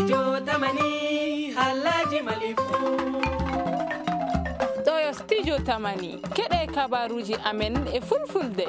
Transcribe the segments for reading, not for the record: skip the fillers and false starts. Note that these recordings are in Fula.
studio tamani halaji malifu ɗo studio tamani keɗe kabaruji amen e fulfulde.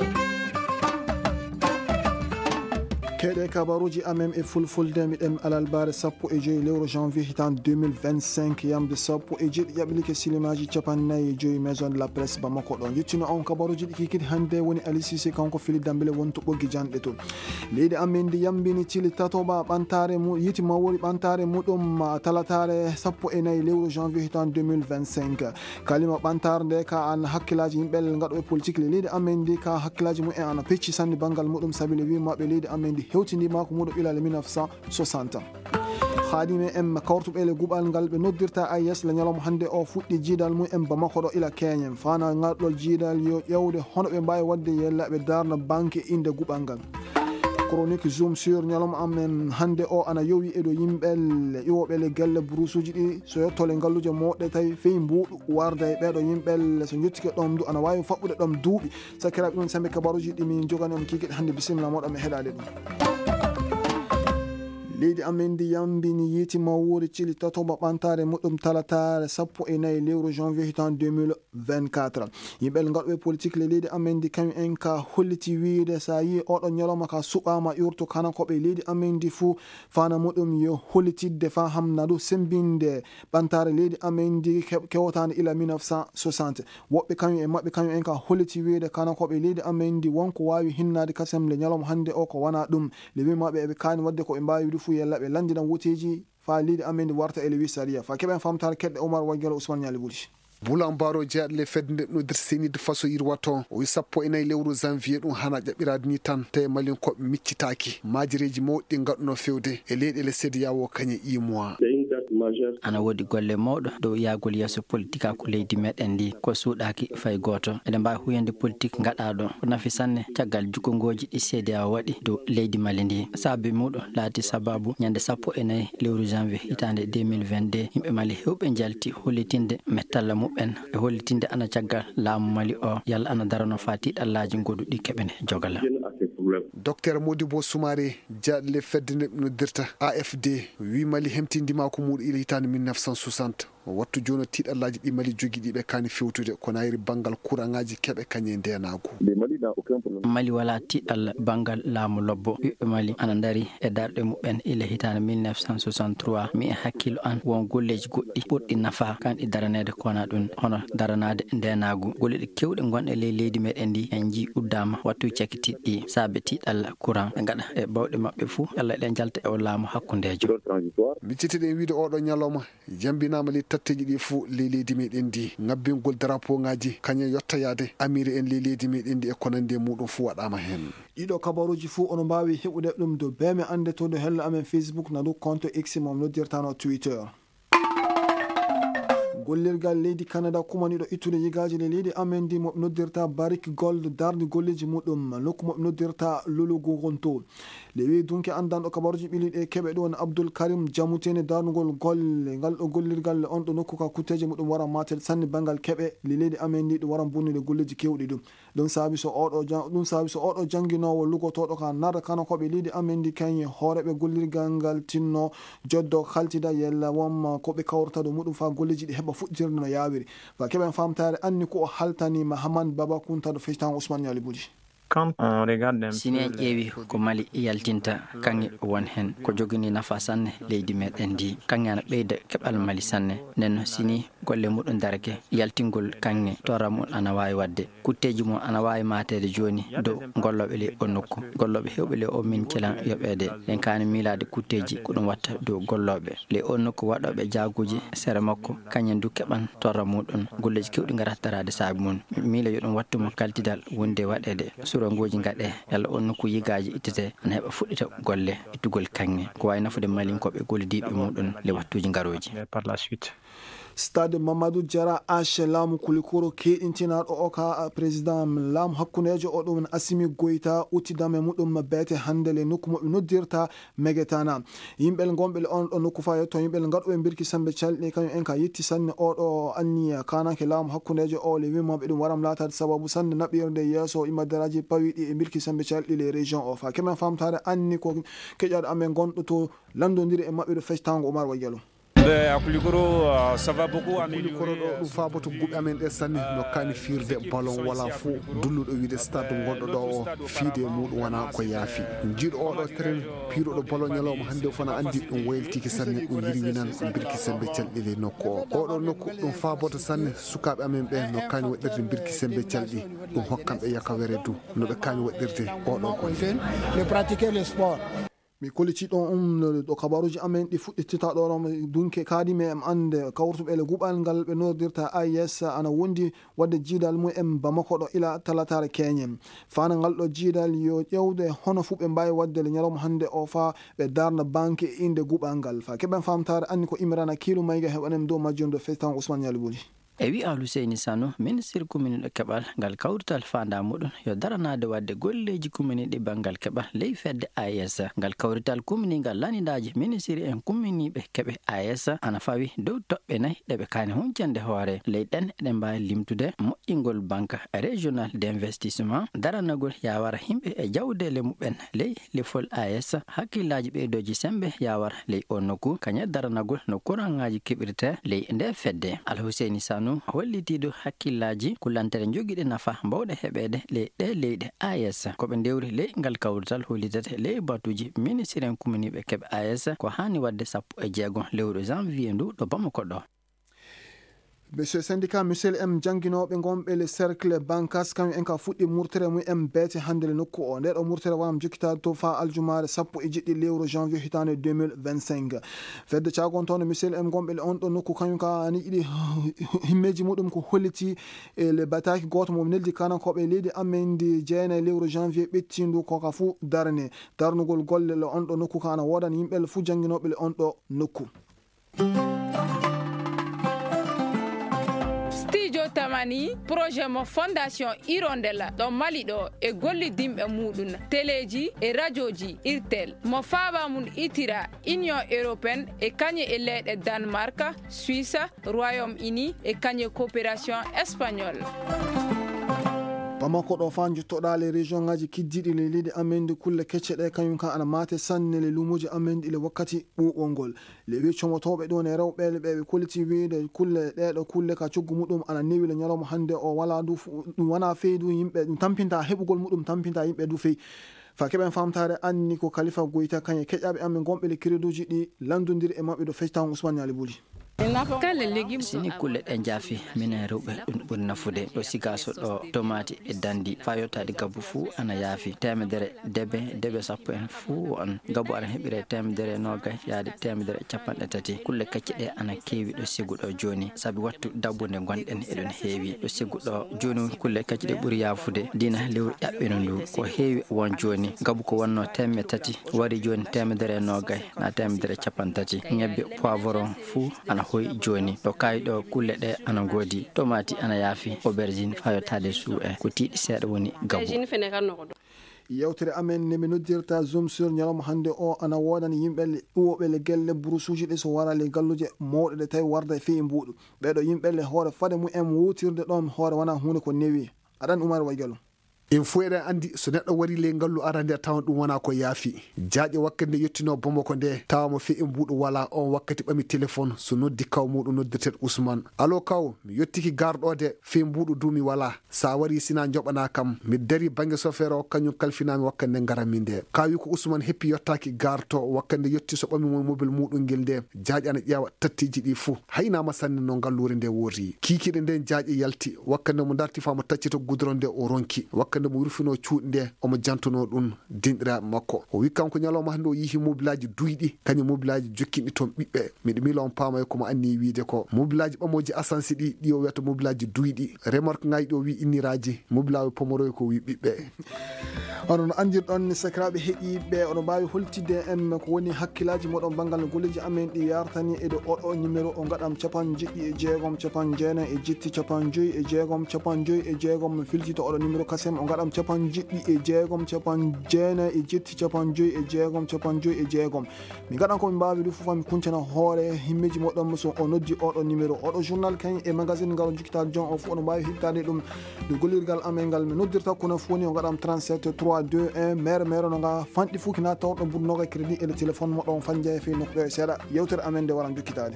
keɗe kabaruji amen e fulfulde miɗen alalbare sappo e joyi lewru janvier hitan 2025 yamde sappo e jeeɗi ƴaɓilike silimaji capannayyi e joyi maison de la presse bamako ɗon yettino on kabaruji ɗi kikiti hande woni Ali Cissé kanko fili dambele wonto ɓoggi janɗe to leydi amen ndi yambini cili tatoɓa ɓantare yiti mawori ɓantare muɗum talatare sappo e nayyi lewru janvier hitan 2025 kalima ɓantare nde ka an hakkillaji yimɓel gaɗoɓe politique le leydi amen ndi ka hakkillaji mumen ana pecci sanne banggal muɗum sabile wimaɓe leydi amen ndi hewtindima ko muɗum ilale 1960 haadime en kawrtuɓele guɓal ngal ɓe noddirta AIS le ñalawma hannde o fuɗɗi jiidal mum en bamako ɗo ila keñen fana ngarɗol jiidal yo ƴewde hono ɓe mbawi wadde yella ɓe darna banque inde guɓal ngal chronique zoom sur ñalawma amen hannde o ana yowi eɗo yimɓel iwoɓele gelle brousuji ɗi so yettole ngalluje moɗɗe tawi feyi mbuɗu warda e ɓeɗo yimɓel so jettike ɗom du ana wawi faɓɓude ɗom duuɓi sakiraɓe ɗum sambe kabaruji ɗi min jogani on kikiɗe hannde bisimilla moɗon mi heɗade ɗum leydi amen ndi yambini yiiti mawuri cili tatoɓa ɓantare muɗum talatare sappo e nayyi lewru janvier hitan 2024 yimɓel gaɗoɓe politique le leydi amen ndi kañum en ka holliti wiide sa yi oɗon ñalawma ka suɓama ƴurtu kanakoɓe leydi amen ndi fuu fana muɗum yo hollitidde fa hamnadu sembinde ɓantare leydi amen ndi kewtande ila 1960 woɓɓe kañum e mabɓe kañum en ka holliti wiide kanakoɓe leydi amen ndi wonko wawi hinnade kasem le ñalawma hannde o ko wona ɗum le wimaɓe eɓe kani wadde koɓe mbawi wiide fuu yella ɓe landinan wuteji fa leydi amen ndi warta ele wi saria fa keɓen famtare keɗɗe Oumar Waguelo Ousmane Ñali Bouly Boulan Baro jeyaɗle fedde nde nodir senide façon yirwato o wi sappo e nayyi lewru janvier ɗum hana ƴaɓɓirade ni tan tawi malin koɓe miccitaki majireji mawɗi gaɗuno fewde e leyɗele CEDEAO kañe imois ana woodi golle mawɗo dow yaagol yesso politique ko leydi meɗen ndi ko suuɗaki fay goto eɗen mbawi huyande politique gaɗaɗo ko nafi sanne caggal jukongoji ɗi CEDEAO waɗi dow leydi Mali ndi saabi muɗum laati sababu ñande sappo e nayyi lewru janvier hitande 2022 yimɓe Mali hewɓe jalti hollitinde mettalla muɓen e hollitinde ana caggal laamu Mali o yalla ana darano fa tiɗallaji goduɗi keɓene jogala docteur Modibo Soumaré jeyaɗle fedde nde noddirta AFD wi Mali hemtindima ko muɗum ila hitande 1960 wattu joni tiɗallaji ɗi Mali jogui ɗiɓe kani fewtude ko nayri banggal courant-ngaji keɓe kañe ndenago Mali wala tiɗal banggal laamu lobbo ɓiɓɓe Mali ana dari e darɗe muɓen ila hitande 1963 mi e hakkilo an won golleji goɗɗi ɓurɗi nafa kanɗi daranede kona ɗum hono daranade ndenagu golleɗe kewɗe gonɗe ley leydi meɗen ndi en ji uddama wattu cakkitiɗɗi saabe tiɗal courant ɓe gaɗa e bawɗe mabɓe fuu yalla eɗen jalta e o laamu hakkudejo miccitiɗen wiide oɗo ñalawma jambinama ley tatteji ɗi fuu ley leydi meɗen ndi ngabbingol drapeau ngaji kañe yottayade amiri en ley leydi meɗen ndi e konande muɗum fuu waɗama hen ɗiɗo kabaruji fuu ono mbawi heɓude ɗum do beme ande to do hello amen Facebook nadu compte X mom noddirtano Twitter gollirgal leydi Canada kumaniɗo ittude yigaji le leydi amen ndi moɓe noddirta Barrick Gold darde golleji muɗum nokku moɓe noddirta Lulugu Gonto le wi dunke andanɗo kabaruji ɓiliɗe keɓe ɗon Abdoul Karim Jamutene darnugol golle ngal ɗo gollirgal on ɗo nokku ka kutteje muɗum wara matel sanne bangal keɓe le leydi amen ndi ɗum wara bonnude golleji kewɗi ɗum ɗum saabi so oɗo janguinowo lugotoɗo ka narra kana koɓe leydi amen ndi kañe hooreɓe gollirgal ngal tinno joddo haltida yella wonma koɓe kawrata ɗo muɗum fa golleji ɗi heɓa fuɗɗitirde no yawiri fa keɓen famtare anni ko o haltani Mahamane Baba Kunta ɗo festan Ousmane Ñali Bouly sini en ƴeewi ko Mali yaltinta kanŋe won hen ko jogini nafa sanne leydi meɗen ndi kanŋe ana ɓeyda keɓal Mali sanne nden sini golle muɗum darake yaltingol kanŋe torra mum ana wawi wadde kutteji mum ana wawi matede joni dow golloɓe le o nokku golloɓe hewɓe le o min kelan yoɓede en kani milade kutteji ko ɗum watta dow golloɓe le o nokku waɗoɓe jaaguji sere makko kañen du keɓan torra muɗum golleji kewɗi garat darade saabi mum miila yo ɗum wattumo kaltidal wonde waɗede surongoji gaɗe yalla on nokku yigaji ittete ana heɓa fuɗɗita golle ittugol kanŋe ko wawi nafude malinkoɓe gollidiɓe muɗum le wattuji garoji stade Mamadou Diarra H laamu kulikoro keɗintinaɗo o ka président laamu hakkunejo o ɗum Assimi Goïta uttidame muɗum beete handele nokku moɓe noddirta megetana yimɓel gonɓel on ɗo nokku fa yetto yimɓel gaɗoɓe birki sembe calɗi kañum en ka yetti sanne oɗo anni kanake laamu hakkunejo o le wimaɓe ɗum waram latade sababu sanne naɓirde yesso imadaraji pawiɗi e birki sembe calɗi les régions o fa kemen famtare anni ko keƴaɗo amen gonɗo to landodiri e maɓɓe ɗo fectango Oumar Wadialo. Kulikoro ɗo faboto guɓe amen ɗe sanne no kani firde ballon wala fo dulluɗo wiide stade gonɗo ɗo o fiide muɗum wona ko yaafi jiiɗo oɗo terrain piiroɗo ballon ñalawma hande fana andi ɗum wayltiki sanne ɗum yirwinan birki sembe calɗi nokku o oɗo nokku ɗum faboto sanne sukaɓe amen ɓe no kani waɗirde birki sembe calɗi ɗum hokkamɓe yakawere du noɓe kani waɗirde oɗo ko mi koliti ɗon ɗo kabaruji amen ɗi fuɗɗitita ɗo dunke kaadimi em ande kawrutuɓe le guɓal ngal ɓe nodirta AIS ana wondi wadde jiidal mumen Bamako ɗo ila talatare keñen fana ngal ɗo jiidal yo ƴewde hono fu ɓe mbawi wadde le ñalawma hande o fa ɓe darna banque e inde guɓal ngal fa keɓen famtare anni ko Imrana Kilu Mayga heɓanen dow majjum do festan Ousmane Yalibuli. e wi Aluseyni Sano ministre commune ɗo keɓal ngal kawrital fanda muɗum yo daranade wadde golleji commune ɗi bangal keɓal ley fedde AIS ngal kawrital commune ngal lanidaji ministre en commune ɓe keɓe AIS ana fawi dow toɓɓe 4 ɗeɓe kani huncande hoore leyɗen eɗen mbawi limtude moƴƴingol banque régional d'investissement daranagol yawara himɓe e jawdele muɓen ley lefol AIS hakkillaji ɓeydoji sembe yawara ley o nokku kañe daranagol no courant ngaji keɓirte ley nde fedde Alhuseyni Sano hollitiɗo hakkillaji kullantere joguiɗe nafa mbawɗe heɓede ley ɗe leyɗe AIS koɓe ndewri ley ngal kawrital hollitete ley batuji ministre en commune ɓe keɓe AIS ko hani wadde 16 lewru janvier ndu ɗo Bamako ɗo. Monsieur syndicat Michel M janginoɓe gonɓe le cercle bankas kañum en ka fuɗɗi murtere mumen beete hande le nokku o nde ɗo murtere wam jokkitade to fa aljumare 17 lewru janvier hitande 2025 fedde cagon toon Michel M gonɓe le on ɗo nokku kañum ka ani iɗi himmeji muɗum ko holliti e le bataki goto mo neldi kanankoɓe leydi amen ndi jeyna lewru janvier ɓettindu koka fu darne darnugol golle le on ɗo nokku ka ana wodani yimɓe fu janginoɓe le on ɗo nokku. tamani projet mo fondation Hirondella ɗo Mali ɗo e gollidimɓe muɗum téléji e radioji irtel mo faaba mum itira Union européenne e kañe e leyɗe Danemark, Suisse, Royaume-Uni e kañe coopération espagnole. Bamako ɗo fan juttoɗa le région ngaji kiddiɗi le leydi amen ndi kulle kecce ɗe kañum ka ana mate sanne le lumuji amen ɗi le wakkati ɓuɓol ngol le wi comotoɓe ɗon e rewɓe ɓe koliti wiide kulle ɗeɗo kulle ka coggu muɗum ana newi le ñalawma hande o wala du ɗum wona feydu yimɓe ɗum tampinta heɓugol muɗum tampinta yimɓe du feyi fa keɓen famtare anni ko Khalifa Goïta kañe keƴaɓe amen gonɓe le crédoji ɗi landodiri e maɓɓe ɗo fectan Ousmane Yalibuli. sini kulle ɗe jaafi minen rewɓe ɗum ɓuri nafude ɗo sigaso ɗo tomati e dandi fa yottade gabbu fuu ana yaafi temedere debe sappo en fuu on gabbu ana heɓire temedere nogay yaade temedere capanɗe tati kulle kecce ɗe ana keewi ɗo siguɗo joni saabi wattu dabbude gonɗen eɗon heewi ɗo siguɗo joni kulle kecce ɗe ɓuuri yaafude dina lewru ƴaɓɓino ndu ko heewi won joni gabbu ko wonno temme tati wari joni temedere nogay na temedere capan tati ñebbe poivron fuu ana hoy joni ɗo kayi ɗo kulle ɗe ana goodi tomati ana yaafi aubergine fa yottade suu e ko tiiɗi seeɗa woni gabbu. yewtere amen nemi noddirta zoom sur ñalawma hande o ana wodani yimɓe ɗuwoɓe le gelle brousuji ɗe so wara le galluje mawɗe ɗe tawi warda e feyi mbuɗu ɓeɗo yimɓe le hoore fade mumen wutirde ɗon hoore wona hunde ko newi aɗan Oumar Wadialo. en fo eɗen andi so neɗɗo wari ley ngallu arande a tawan ɗum wona ko yaafi jaaƴe wakkati nde yettino Bamako nde tawamo fe e mbuɗo wala on wakkati ɓami téléphone so noddi kaw muɗum noddirten Ousmane allo kaw mi yettiki garɗo de fe mbuɗo dumi wala sa wari sina joɓana kam mi dari banggue chauffeur o kañum kalfinami wakkati nde garanmi nde kawi ko Ousmane heppi yottaki garto wakkati nde yetti so ɓami mo mobile muɗum guel nde jaaƴe ana ƴeewa tattiji ɗi fou haynama sanne no ngallure nde woori kikiɗe nde jaaƴe yalti wakkati nde mo darti famo taccito goudron nde o ronki wakkati nde mo wurfino cuuɗi nde omo jantono ɗum dinɗiraɓe makko o wi kanko ñalawma hannde o yihi mobilaji duyɗi kañum mobilaji jokkinɗi toon ɓiɓɓe miɗo miila on paamay komo anni wiide ko mobilaji ɓamoji assansi ɗi o wiyata mobilaji duyɗi remarque ngaji ɗi o wi inniraji mobilaji pomoroy ko wi ɓiɓɓe onon andirɗon sakiraɓe heeƴiɓe oɗon mbawi holtide en ko woni hakkillaji moɗon banggal golleji amen ɗi yartani e ɗo oɗo numéro o gaɗam 76 59 56 56 filtito oɗo numéro kasem o gaɗam 76 59 56 mi gaɗan komi mbawi ɗum fof mi kuncana hoore himmeji moɗon so o noddi oɗo numéro oɗo journal kañ e magazine ngal o jokkita jon o fof oɗon mbawi heɓtade ɗum ɗo gollirgal amen ngal mi noddirta kono fof woni o gaɗam 37 321 mere no nga fanɗi fuu kina tawɗo ɓurnoga crédit e le téléphone moɗon fanja e fe nokkuɗo e seeɗa yewtere amen nde waran jokkitade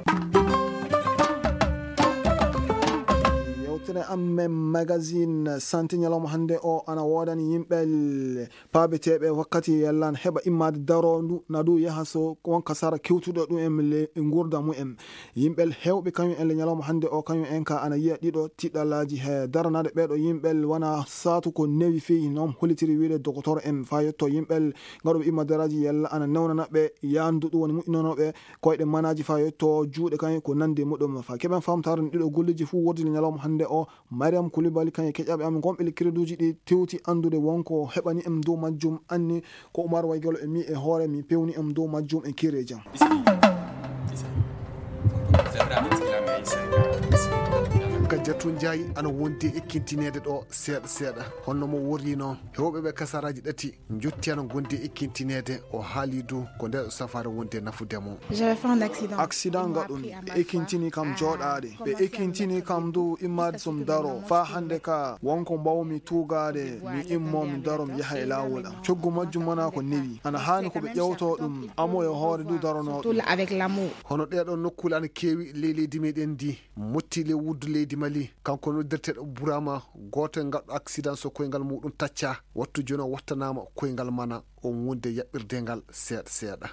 amen magazine santé ñalawma hannde o ana wodani yimɓe paabeteɓe wakkati yallan heɓa immade daro ndu na ɗum yaha so won kasara kewtuɗo ɗum en le gurda mumen yimɓe hewɓe kañum en le ñalawma hannde o kañum en ka ana yiya ɗiɗo tiɗɗallaji he daranade ɓeɗo yimɓe wona satu ko newi feyi noon hollitiri wiide docteur en fa yetto yimɓe gaɗoɓe immadaraji yalla ana newnanaɓe yandu ɗum woni moƴƴinonoɓe koyɗe manaji fa yetto juuɗe kañum ko nandi muɗum fa keɓen famtare ɗiɗo golleji fuu wordini ñalawma hannde o Mariam Koulibaly kan e keƴaɓe amin gonɓe crédit ɗi tewti andude wonko heɓani em dow majjum anni ko Oumar Waygalo e mi e hoore mi pewni em dow majjum e kire jam ka jattu jaayi ana wondi ekkintinede ɗo seeɗa honno mo worrino hewɓeɓe kasaraji ɗati jotti ana gondi ekkintinede o haali du ko nder safare wonde nafudemo accident gaɗum ɓe ekkintini kam jooɗade ɓe ekkintini kam du immade som daro fa hande ka wonko mbawmi tugade mi immo mi daro mi yaha e lawol am coggu majjum wona ko newi ana hani koɓe ƴewto ɗum amo e hoore du darono hono ɗeɗo nokkule ana keewi leydi meɗen ndi motti le wuddu leydi Mali kanko noddirteɗo Burama goto gaɗɗo accident so koyngal muɗum tacca wattu joni o wattanama koyngal mana on wonde yaɓɓirdengal seeɗa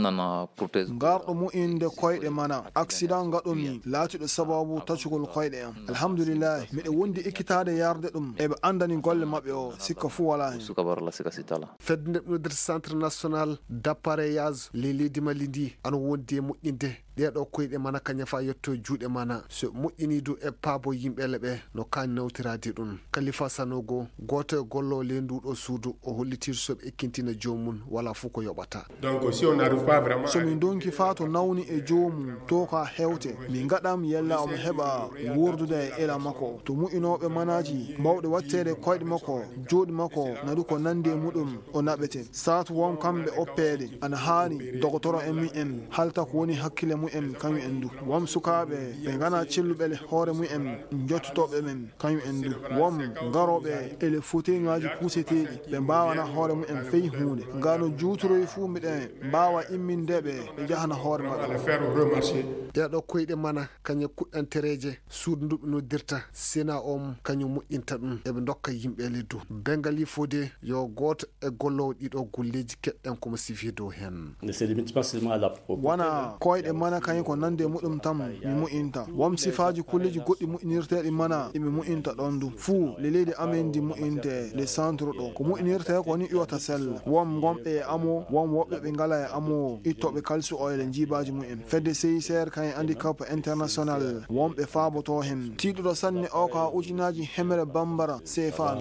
garɗo mu'inde koyɗe mana accident gaɗomi laatiɗo sababu taccugol koyɗe am alhamdulillah miɗe wondi ekkitade yarde ɗum eɓe andani golle mabɓe o sikka fuu wala hen fedde nde noddirte centre national d'appareillage leydi Mali ndi ana wondi e moƴƴinde ɗeɗo koyɗe mana kaña fa yetto juuɗe mana so moƴƴini du e paabo yimɓele ɓe no kaani nawtirade ɗum Khalifa Sanogo goto e gollo le nduɗo suudu o hollitir soɓe ekkintina jomum wala fof ko yoɓata donc si on n'arrive pas vraiment somin donki fa to nawni e jomum to ka hewte min gaɗam yalla omo heɓa wurdude e ela makko to mu'inoɓe manaji mawɗe wattede koyɗe makko jooɗi makko nadu ko nandi e muɗum o naɓete satu won kamɓe oppede ana hani docteur en mi en halta ko woni hakkille mumen kañum en du wom sukaɓe ɓe gana celluɓe hoore mumen jottotoɓe men kañum en du wom garoɓe ele fauteuil ngaji puseteɗi ɓe mbawana hoore mumen feyi hunde ngano jutoroy fuu miɗen mbawa immindeɓe ɓe jahana hoore maɓɓe ɗeɗo koyɗe mana kañum kuɗɗantereje suudu nduɓe noddirta sena om kañum moƴƴinta ɗum eɓe dokka yimɓe leddu bengali fode yo goto e gollowo ɗiɗo golleji keɗɗen komo sifi dow hen wona koyɗe mana kañum ko nande muɗum tam mi moƴƴinta wom sifaji kulleji goɗɗi moƴƴinirteɗi mana imi moƴƴinta ɗon du fuu le leydi amen ndi moƴƴinte le centre ɗo ko moƴƴinirte ko woni iwata sella wom gonɓe e amo wom woɓɓe ɓe ngala e amo ittoɓe kalsu oyle jibaji mumen fedde CICR kañum handicap international womɓe faaboto hen tiɗuɗo sanne o ka ujunaji hemere bambara CFA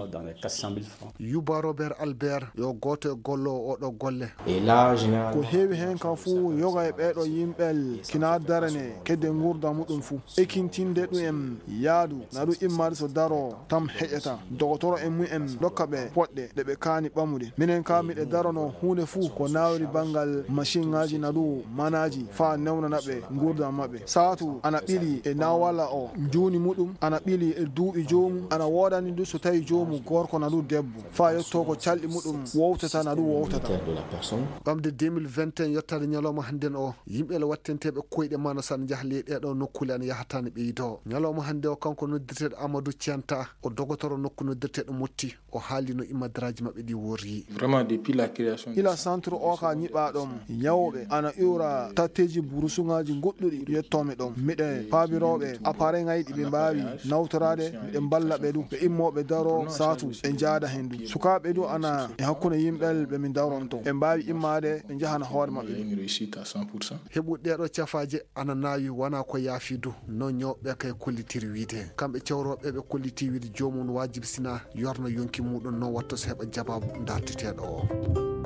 Yuba Robert Albert yo goto e gollo oɗo golle ko heewi hen ka fuu yoga e ɓeɗo yimɓel kina darane kedde gurda muɗum fuu ekkintinde ɗum en yaadu na ɗum immade so daro tam heƴata docteur en mumen dokka ɓe poɗɗe ɗe ɓe kaani ɓamude minen ka miɗe darano hunde fuu ko nawri banggal machine ngaji na ɗum manaji fa newnanaɓe gurda mabɓe satu ana ɓili e nawala o joni muɗum ana ɓili e duuɓi jomum ana wodani du so tawi jomum gorko na ɗum debbo fa yetto ko calɗi muɗum wowtata na ɗum wowtata ɓamde 2021 yettade ñalawma hannden o yimɓe le wattente noddirteɓe koyɗe mano san jahli ɗeɗo nokkule an yahatani ɓeydo ñalawma hande o kanko noddirteɗo Amadou Tianta o dogotoro nokku noddirteɗo Motti o haali no immadiraji mabɓe ɗi wori. Vraiment depuis la création ila centre o ka nyiɓaɗom yawɓe ana iwra tatteji burusuŋaji goɗɗuɗi yettomi ɗon miɗe paabiroɓe appareil ŋayi ɗi ɓe mbawi nawtorade miɗe balla ɓe du ɓe immoɓe daro satu ɓe jaada hen du sukaɓe du ana e hakkude yimɓel ɓe min dawronto ɓe mbawi immade ɓe jahana hoore mabɓe heɓuɗe ɗeɗo cafaje ana nawi wona ko yaafi du non ñawɓe kay kollitiri wiide kamɓe cewroɓe ɓe kolliti wiide jomum wajibisina yorno yonki muɗum non watta so heɓa jababu darteteɗo o.